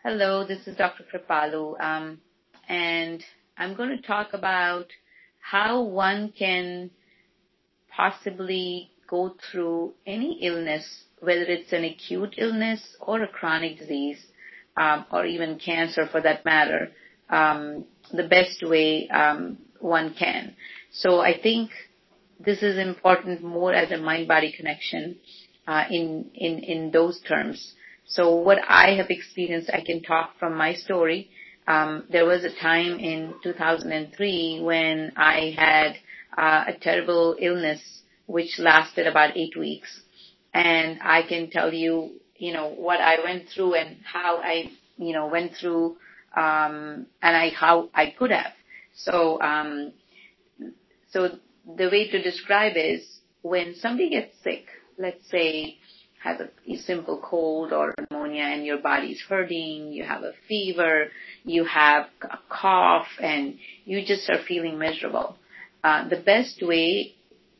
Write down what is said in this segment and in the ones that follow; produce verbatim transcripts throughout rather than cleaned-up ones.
Hello, this is Doctor Kripalu, um, and I'm going to talk about how one can possibly go through any illness, whether it's an acute illness or a chronic disease, um, or even cancer for that matter, um, the best way um, one can. So I think this is important more as a mind-body connection uh, in, in, in those terms. So what I have experienced, I can talk from my story. Um, there was a time in two thousand three when I had uh, a terrible illness which lasted about eight weeks. And I can tell you, you know, what I went through and how I, you know, went through, um, and I, how I could have. So, um, so the way to describe is when somebody gets sick, let's say has a, a simple cold or pneumonia and your body's hurting, you have a fever, you have a cough, and you just are feeling miserable. Uh, the best way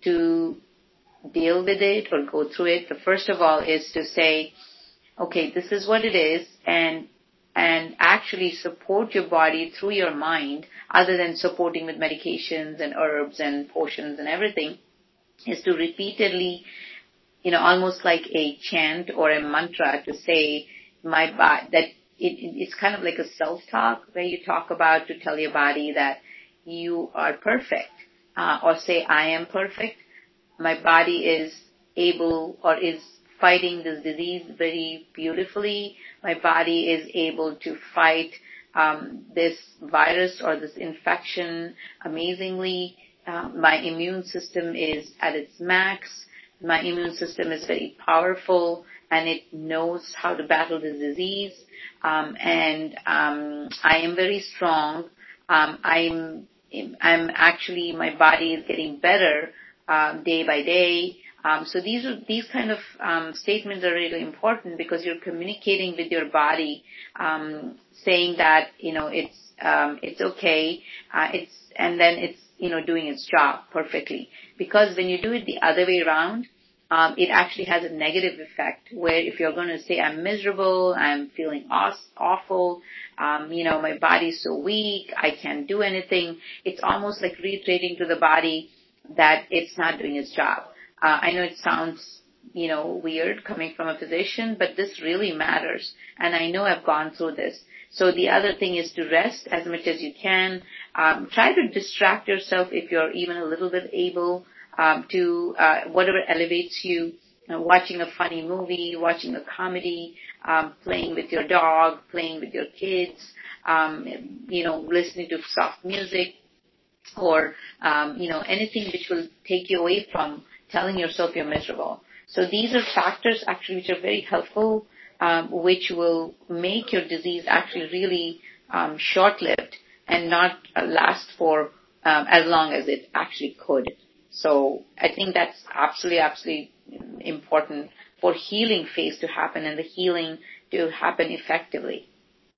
to deal with it or go through it, the first of all is to say, okay, this is what it is, and and actually support your body through your mind, other than supporting with medications and herbs and potions and everything, is to repeatedly, you know, almost like a chant or a mantra to say, my body, that it, it's kind of like a self-talk where you talk about to tell your body that you are perfect, uh, or say, I am perfect. My body is able or is fighting this disease very beautifully. My body is able to fight um, this virus or this infection amazingly. Uh, my immune system is at its max. My immune system is very powerful and it knows how to battle this disease. Um, and um, I am very strong. Um, I'm I'm actually, my body is getting better um, day by day. Um, so these are, these kind of um, statements are really important because you're communicating with your body, um, saying that you know it's um, it's okay, uh, it's and then it's you know doing its job perfectly. Because when you do it the other way around, um, it actually has a negative effect. Where if you're going to say I'm miserable, I'm feeling aw- awful, um, you know my body's so weak, I can't do anything. It's almost like reiterating to the body that it's not doing its job. Uh, I know it sounds, you know, weird coming from a physician, but this really matters. And I know I've gone through this. So the other thing is to rest as much as you can. Um, try to distract yourself if you're even a little bit able um, to uh, whatever elevates you. Uh, watching a funny movie, watching a comedy, um, playing with your dog, playing with your kids, um, you know, listening to soft music, or um, you know anything which will take you away from telling yourself you're miserable. So these are factors actually which are very helpful, um, which will make your disease actually really um, short-lived and not uh, last for um, as long as it actually could. So I think that's absolutely, absolutely important for healing phase to happen and the healing to happen effectively.